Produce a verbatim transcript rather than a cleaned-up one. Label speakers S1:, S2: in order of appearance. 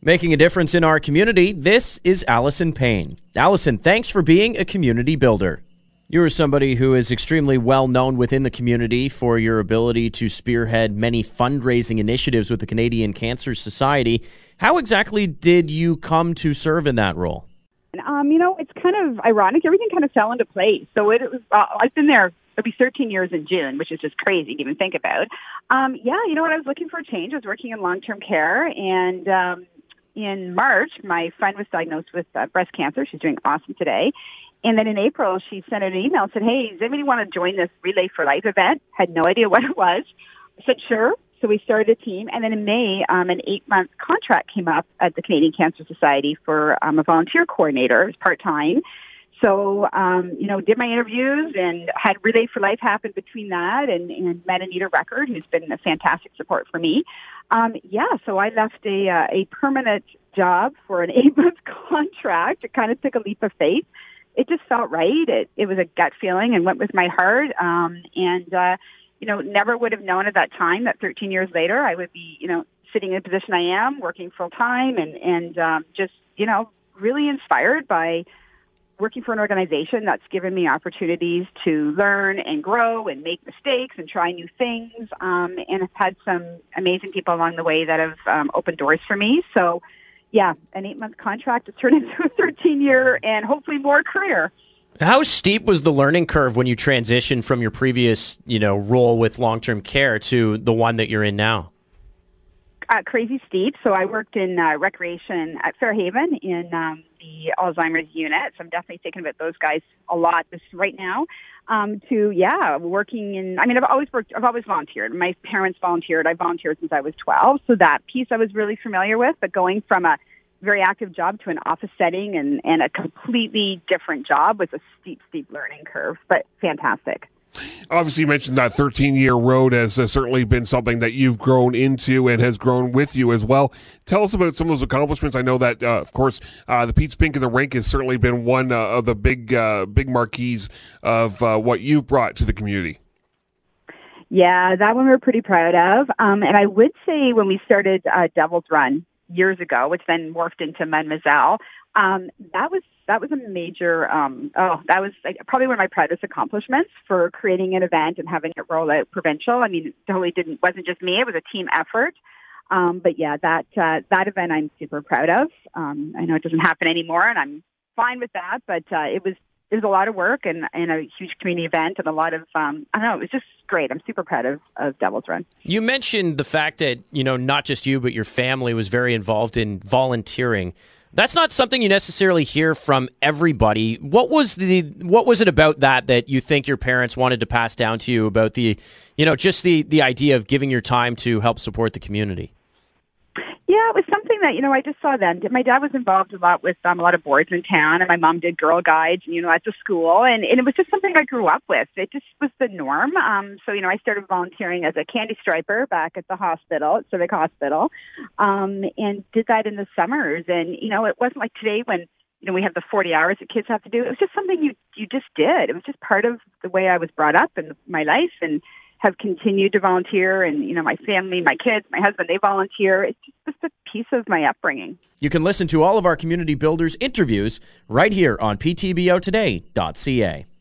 S1: Making a difference in our community, this is Allison Payne. Allison, thanks for being a community builder. You are somebody who is extremely well known within the community for your ability to spearhead many fundraising initiatives with the Canadian Cancer Society. How exactly did you come to serve in that role?
S2: Um, you know, it's kind of ironic. Everything kind of fell into place. So it, it was. Uh, I've been there. It'll be thirteen years in June, which is just crazy to even think about. Um, yeah, you know what? I was looking for a change. I was working in long-term care, and um, in March, my friend was diagnosed with uh, breast cancer. She's doing awesome today. And then in April, she sent out an email and said, hey, does anybody want to join this Relay for Life event? Had no idea what it was. I said, sure. So we started a team. And then in May, um, an eight-month contract came up at the Canadian Cancer Society for um, a volunteer coordinator. It was part-time. So, um, you know, did my interviews and had Relay for Life happen between that and, and met Anita Record, who's been a fantastic support for me. Um, yeah, so I left a, uh, a permanent job for an eight-month contract. It kind of took a leap of faith. It just felt right. It, it was a gut feeling and went with my heart. Um, and, uh, you know, never would have known at that time that thirteen years later I would be, you know, sitting in the position I am, working full time and, and um, just, you know, really inspired by working for an organization that's given me opportunities to learn and grow and make mistakes and try new things. Um, and I've had some amazing people along the way that have um, opened doors for me. So, yeah, an eight-month contract has turned into a thirteen-year and hopefully more career.
S1: How steep was the learning curve when you transitioned from your previous, you know, role with long-term care to the one that you're in now?
S2: Uh, crazy steep. So I worked in uh, recreation at Fairhaven in um, the Alzheimer's unit. So I'm definitely thinking about those guys a lot this right now. Um, to yeah, working in. I mean, I've always worked. I've always volunteered. My parents volunteered. I volunteered since I was twelve. So that piece I was really familiar with. But going from a very active job to an office setting and, and a completely different job was a steep, steep learning curve. But fantastic.
S3: Obviously, you mentioned that thirteen-year road has uh, certainly been something that you've grown into and has grown with you as well. Tell us about some of those accomplishments. I know that, uh, of course, uh, the Pete's Pink in the Rink has certainly been one uh, of the big uh, big marquees of uh, what you've brought to the community.
S2: Yeah, that one we're pretty proud of. Um, and I would say when we started uh, Devil's Run years ago, which then morphed into Mademoiselle, um, that was that was a major, um, oh, that was like, probably one of my proudest accomplishments for creating an event and having it roll out provincial. I mean, it totally didn't, wasn't just me, it was a team effort. Um, but yeah, that, uh, that event I'm super proud of. Um, I know it doesn't happen anymore and I'm fine with that, but, uh, it was, it was a lot of work and, and a huge community event and a lot of, um, I don't know, it was just great. I'm super proud of, of Devil's Run.
S1: You mentioned the fact that, you know, not just you, but your family was very involved in volunteering. That's not something you necessarily hear from everybody. What was the what was it about that that you think your parents wanted to pass down to you about the, you know, just the, the idea of giving your time to help support the community?
S2: Yeah, it was something that, you know, I just saw then. My dad was involved a lot with um, a lot of boards in town, and my mom did Girl Guides, you know, at the school, and, and it was just something I grew up with. It just was the norm. Um, so, you know, I started volunteering as a candy striper back at the hospital, at Civic Hospital, um, and did that in the summers. And, you know, it wasn't like today when, you know, we have the forty hours that kids have to do. It was just something you, you just did. It was just part of the way I was brought up in my life, and have continued to volunteer, and, you know, my family, my kids, my husband, they volunteer. It's just a piece of my upbringing.
S1: You can listen to all of our Community Builders interviews right here on p t b o today dot c a.